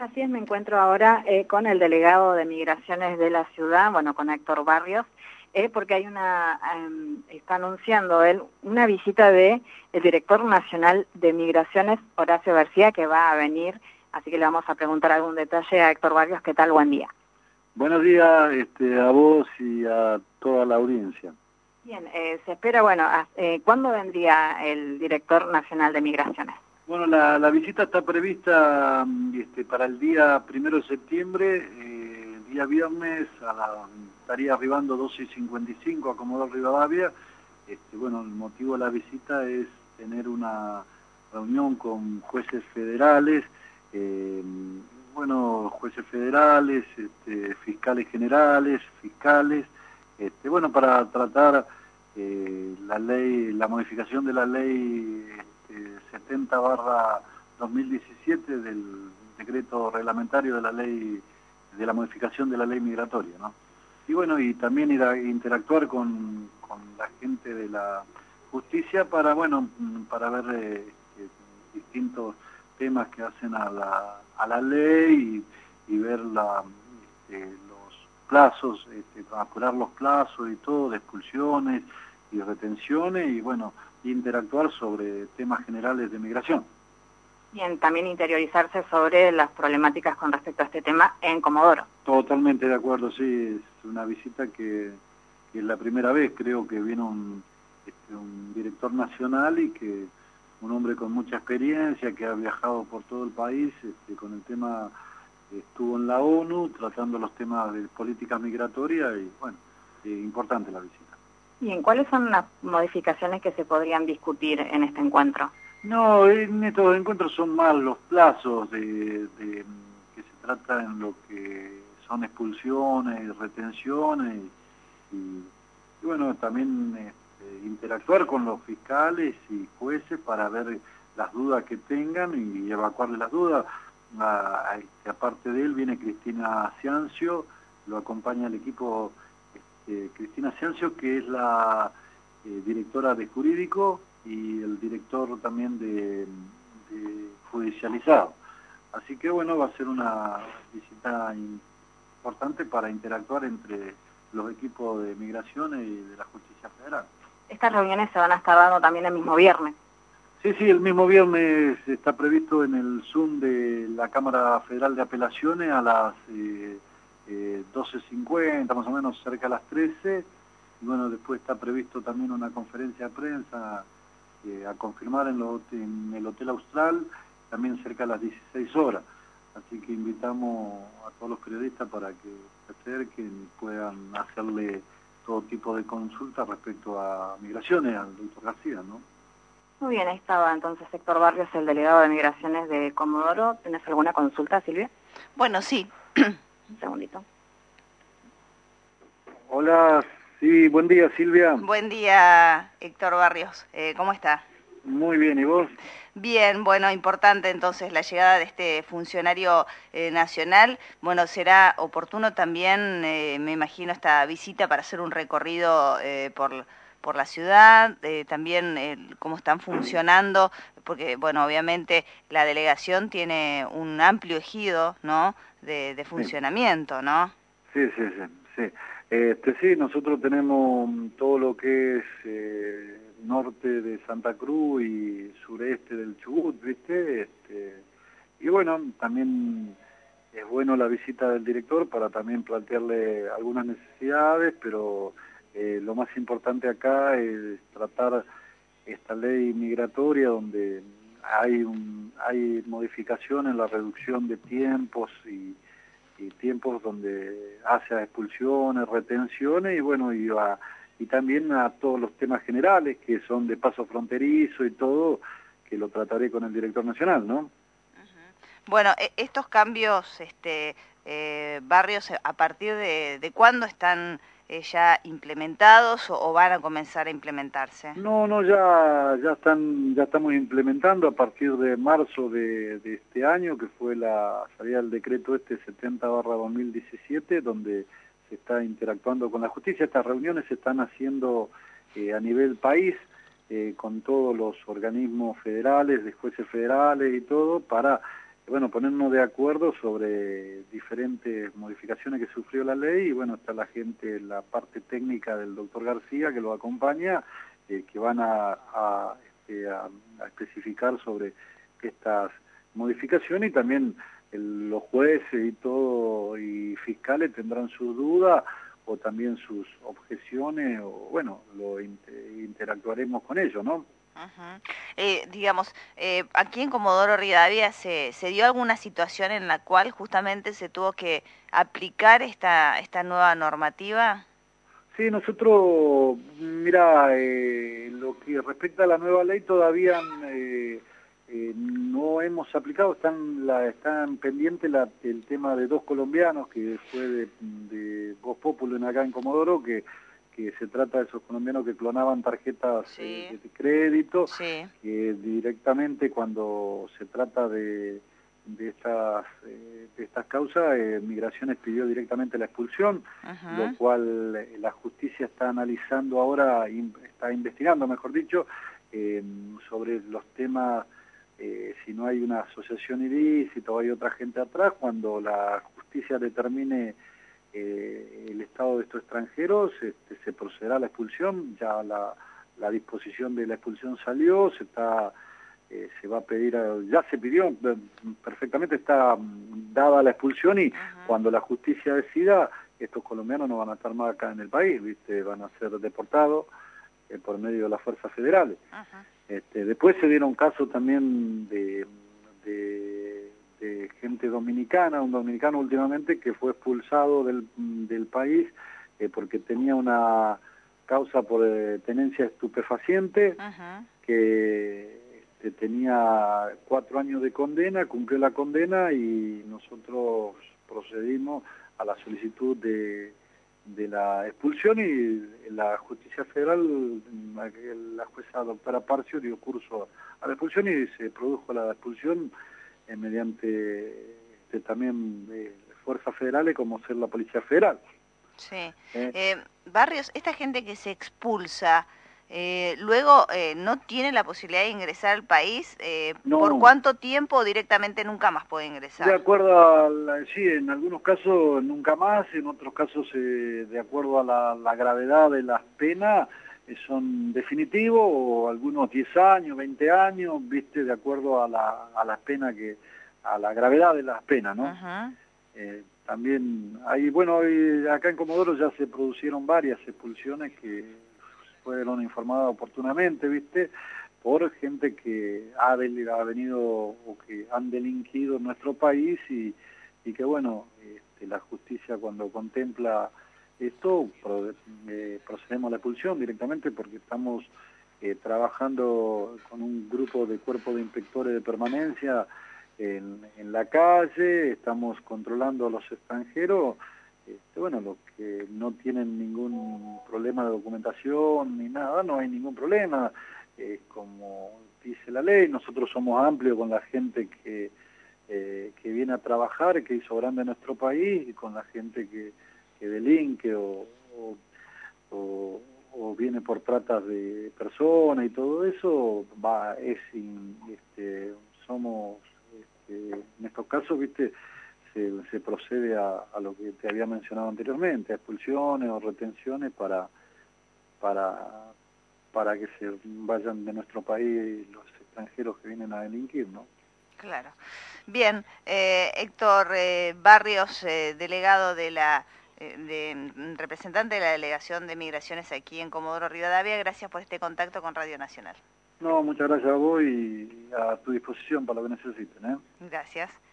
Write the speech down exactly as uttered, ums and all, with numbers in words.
Así es, me encuentro ahora eh, con el delegado de Migraciones de la ciudad, bueno, con Héctor Barrios, eh, porque hay una, eh, está anunciando él una visita de el director nacional de Migraciones, Horacio García, que va a venir, así que le vamos a preguntar algún detalle a Héctor Barrios. ¿Qué tal? Buen día. Buenos días este, a vos y a toda la audiencia. Bien, eh, se espera, bueno, eh, ¿cuándo vendría el director nacional de Migraciones? Bueno, la, la visita está prevista este, para el día primero de septiembre, eh, día viernes, a la, estaría arribando doce y cincuenta y cinco a Comodoro Rivadavia. Este, bueno, el motivo de la visita es tener una reunión con jueces federales, eh, bueno, jueces federales, este, fiscales generales, fiscales, este, bueno, para tratar eh, la ley, la modificación de la ley setenta barra dos mil diecisiete del decreto reglamentario de la ley, de la modificación de la ley migratoria, ¿no? Y bueno, y también ir a interactuar con, con la gente de la justicia para, bueno, para ver eh, eh, distintos temas que hacen a la, a la ley y, y ver la, este, los plazos, este, apurar los plazos y todo, de expulsiones y retenciones, y bueno, interactuar sobre temas generales de migración. Bien, también interiorizarse sobre las problemáticas con respecto a este tema en Comodoro. Totalmente de acuerdo, sí, es una visita que, que es la primera vez, creo que viene un, este, un director nacional y que un hombre con mucha experiencia, que ha viajado por todo el país, este, con el tema, estuvo en la ONU tratando los temas de políticas migratorias y bueno, eh, importante la visita. Bien, ¿cuáles son las modificaciones que se podrían discutir en este encuentro? No, en estos encuentros son más los plazos de, de, que se trata en lo que son expulsiones, retenciones y, y bueno, también este, interactuar con los fiscales y jueces para ver las dudas que tengan y evacuarles las dudas. A, a, este, aparte de él viene Cristina Ciancio, lo acompaña el equipo este, Cristina Ciancio, que es la eh, directora de Jurídico y el director también de, de judicializado. Así que bueno, va a ser una visita importante para interactuar entre los equipos de migración y de la justicia federal. Estas reuniones se van a estar dando también el mismo viernes. Sí, sí, el mismo viernes está previsto en el Zoom de la Cámara Federal de Apelaciones a las eh, eh, doce cincuenta, más o menos cerca de las trece. Y bueno, después está previsto también una conferencia de prensa eh, a confirmar en, lo, en el Hotel Austral, también cerca de las dieciséis horas. Así que invitamos a todos los periodistas para que se acerquen y puedan hacerle todo tipo de consultas respecto a migraciones, al doctor García, ¿no? Muy bien, ahí estaba entonces Héctor Barrios, el delegado de Migraciones de Comodoro. ¿Tienes alguna consulta, Silvia? Bueno, sí. Un segundito. Hola, sí, buen día, Silvia. Buen día, Héctor Barrios. Eh, ¿Cómo está? Muy bien, ¿y vos? Bien, bueno, importante entonces la llegada de este funcionario eh, nacional. Bueno, será oportuno también, eh, me imagino, esta visita para hacer un recorrido eh, por... por la ciudad, eh, también eh, cómo están funcionando, porque, bueno, obviamente la delegación tiene un amplio ejido, ¿no?, de, de funcionamiento, ¿no? Sí, sí, sí, sí. Este, sí, nosotros tenemos todo lo que es eh, norte de Santa Cruz y sureste del Chubut, ¿viste? Este, y bueno, también es bueno la visita del director para también plantearle algunas necesidades, pero eh, lo más importante acá es tratar esta ley migratoria donde hay, un, hay modificación en la reducción de tiempos y y tiempos donde hace a expulsiones, retenciones y bueno, y, a, y también a todos los temas generales que son de paso fronterizo y todo, que lo trataré con el director nacional, ¿no? Uh-huh. Bueno, estos cambios, este, eh, Barrios, ¿a partir de, de cuándo están eh, ya implementados o, o van a comenzar a implementarse? No, no, ya, ya están, ya estamos implementando a partir de marzo de, de este año, que fue la salida del decreto este setenta barra dos mil diecisiete, donde se está interactuando con la justicia. Estas reuniones se están haciendo eh, a nivel país, eh, con todos los organismos federales, de jueces federales y todo, para bueno, ponernos de acuerdo sobre diferentes modificaciones que sufrió la ley, y bueno, está la gente, la parte técnica del doctor García que lo acompaña, eh, que van a, a, este, a, a especificar sobre estas modificaciones, y también el, los jueces y todo, y fiscales tendrán sus dudas o también sus objeciones, o bueno, lo inter, interactuaremos con ellos, ¿no? Uh-huh. eh, digamos, eh, aquí en Comodoro Rivadavia se, se dio alguna situación en la cual justamente se tuvo que aplicar esta, esta nueva normativa. Sí, nosotros, mira, eh, lo que respecta a la nueva ley todavía eh, eh, no hemos aplicado, están la, están pendientes la, el tema de dos colombianos, que fue de, de Voz Populi acá en Comodoro, que, que se trata de esos colombianos que clonaban tarjetas Sí. eh, de crédito, Sí. que directamente cuando se trata de... de estas eh, de estas causas, eh, Migraciones pidió directamente la expulsión, uh-huh. Lo cual eh, la justicia está analizando ahora, in, está investigando, mejor dicho, eh, sobre los temas, eh, si no hay una asociación ilícita o hay otra gente atrás, cuando la justicia determine eh, el estado de estos extranjeros, este, se procederá a la expulsión, ya la, la disposición de la expulsión salió, se está... Eh, se va a pedir, ya se pidió, perfectamente está dada la expulsión, y uh-huh. Cuando la justicia decida, estos colombianos no van a estar más acá en el país, ¿viste? Van a ser deportados eh, por medio de las fuerzas federales. Uh-huh. Este, después se dieron casos también de, de, de gente dominicana, un dominicano últimamente que fue expulsado del, del país eh, porque tenía una causa por eh, tenencia estupefaciente, uh-huh. que tenía cuatro años de condena, cumplió la condena y nosotros procedimos a la solicitud de, de la expulsión, y la justicia federal, la jueza doctora Parcio dio curso a la expulsión y se produjo la expulsión eh, mediante este, también eh, fuerzas federales como ser la Policía Federal. Sí. Eh, eh, Barrios, esta gente que se expulsa... Eh, luego, eh, ¿no tiene la posibilidad de ingresar al país? Eh, no. ¿Por cuánto tiempo directamente nunca más puede ingresar? De acuerdo a la, sí, en algunos casos nunca más, en otros casos eh, de acuerdo a la, la gravedad de las penas eh, son definitivos, o algunos diez años, veinte años, viste, de acuerdo a la, a las penas que, a la gravedad de las penas, ¿no? Uh-huh. eh, también hay, bueno, hay, acá en Comodoro ya se produjeron varias expulsiones que fueron informadas oportunamente, ¿viste? Por gente que ha, ha venido o que han delinquido en nuestro país, y, y que, bueno, este, la justicia cuando contempla esto, pro, eh, procedemos a la expulsión directamente, porque estamos eh, trabajando con un grupo de cuerpo de inspectores de permanencia en, en la calle, estamos controlando a los extranjeros, Este, bueno, los que no tienen ningún problema de documentación ni nada, no hay ningún problema, eh, como dice la ley, nosotros somos amplios con la gente que, eh, que viene a trabajar, que hizo grande nuestro país, y con la gente que, que delinque o, o, o, o viene por tratas de personas y todo eso, va, es, este, somos, este, en estos casos, viste, Se, se procede a, a lo que te había mencionado anteriormente, a expulsiones o retenciones para, para, para que se vayan de nuestro país los extranjeros que vienen a delinquir, ¿no? Claro. Bien, eh, Héctor eh, Barrios, eh, delegado de la, eh, de, representante de la Delegación de Migraciones aquí en Comodoro Rivadavia, gracias por este contacto con Radio Nacional. No, muchas gracias a vos y a tu disposición para lo que necesiten, ¿eh? Gracias.